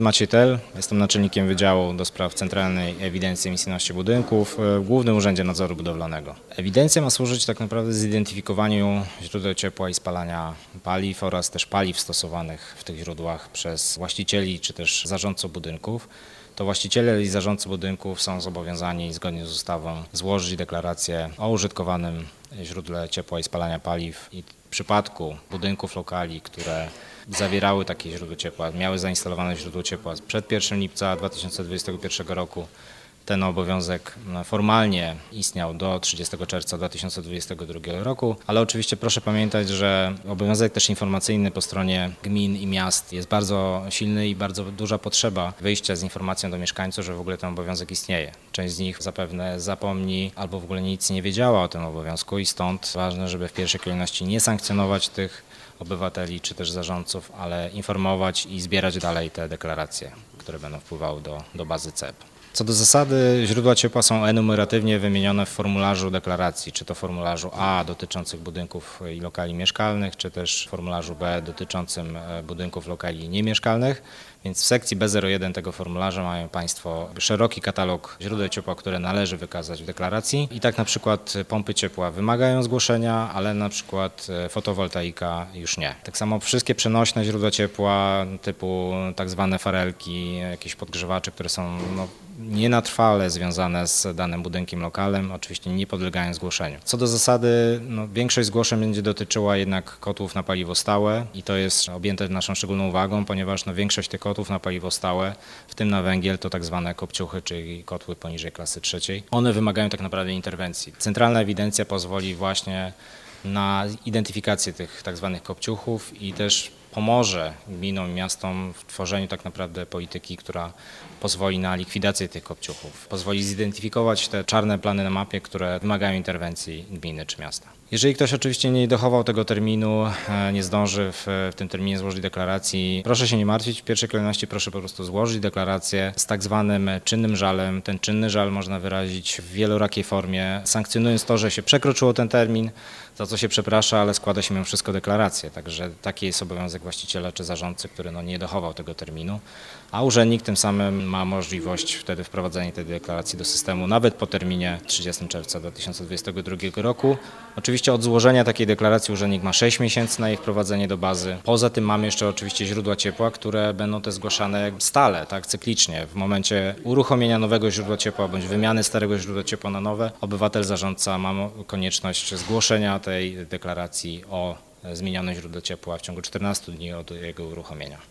Maciej Tel, jestem naczelnikiem Wydziału do Spraw Centralnej Ewidencji Emisyjności Budynków w Głównym Urzędzie Nadzoru Budowlanego. Ewidencja ma służyć tak naprawdę zidentyfikowaniu źródeł ciepła i spalania paliw oraz też paliw stosowanych w tych źródłach przez właścicieli czy też zarządców budynków. To właściciele i zarządcy budynków są zobowiązani zgodnie z ustawą złożyć deklarację o użytkowanym źródle ciepła i spalania paliw i w przypadku budynków lokali, które zawierały takie źródło ciepła, miały zainstalowane źródło ciepła przed 1 lipca 2021 roku, ten obowiązek formalnie istniał do 30 czerwca 2022 roku, ale oczywiście proszę pamiętać, że obowiązek też informacyjny po stronie gmin i miast jest bardzo silny i bardzo duża potrzeba wyjścia z informacją do mieszkańców, że w ogóle ten obowiązek istnieje. Część z nich zapewne zapomni albo w ogóle nic nie wiedziała o tym obowiązku i stąd ważne, żeby w pierwszej kolejności nie sankcjonować tych obywateli czy też zarządców, ale informować i zbierać dalej te deklaracje, które będą wpływały do bazy CEP. Co do zasady, źródła ciepła są enumeratywnie wymienione w formularzu deklaracji, czy to formularzu A dotyczących budynków i lokali mieszkalnych, czy też formularzu B dotyczącym budynków lokali niemieszkalnych. Więc w sekcji B01 tego formularza mają Państwo szeroki katalog źródeł ciepła, które należy wykazać w deklaracji. I tak na przykład pompy ciepła wymagają zgłoszenia, ale na przykład fotowoltaika już nie. Tak samo wszystkie przenośne źródła ciepła typu tak zwane farelki, jakieś podgrzewacze, które są nie na trwale związane z danym budynkiem lokalnym, oczywiście nie podlegają zgłoszeniu. Co do zasady, większość zgłoszeń będzie dotyczyła jednak kotłów na paliwo stałe i to jest objęte naszą szczególną uwagą, ponieważ większość tych kotłów na paliwo stałe, w tym na węgiel, to tak zwane kopciuchy, czyli kotły poniżej klasy trzeciej. One wymagają tak naprawdę interwencji. Centralna ewidencja pozwoli właśnie na identyfikację tych tak zwanych kopciuchów i też pomoże gminom i miastom w tworzeniu tak naprawdę polityki, która pozwoli na likwidację tych kopciuchów, pozwoli zidentyfikować te czarne plany na mapie, które wymagają interwencji gminy czy miasta. Jeżeli ktoś oczywiście nie dochował tego terminu, nie zdąży w tym terminie złożyć deklaracji, proszę się nie martwić, w pierwszej kolejności proszę po prostu złożyć deklarację z tak zwanym czynnym żalem. Ten czynny żal można wyrazić w wielorakiej formie, sankcjonując to, że się przekroczyło ten termin, za co się przeprasza, ale składa się mimo wszystko deklarację. Także taki jest obowiązek właściciela czy zarządcy, który nie dochował tego terminu, a urzędnik tym samym ma możliwość wtedy wprowadzenia tej deklaracji do systemu nawet po terminie 30 czerwca 2022 roku. Oczywiście od złożenia takiej deklaracji urzędnik ma 6 miesięcy na jej wprowadzenie do bazy. Poza tym mamy jeszcze oczywiście źródła ciepła, które będą te zgłaszane stale, tak, cyklicznie. W momencie uruchomienia nowego źródła ciepła bądź wymiany starego źródła ciepła na nowe, obywatel, zarządca ma konieczność zgłoszenia tej deklaracji o zmienionym źródle ciepła w ciągu 14 dni od jego uruchomienia.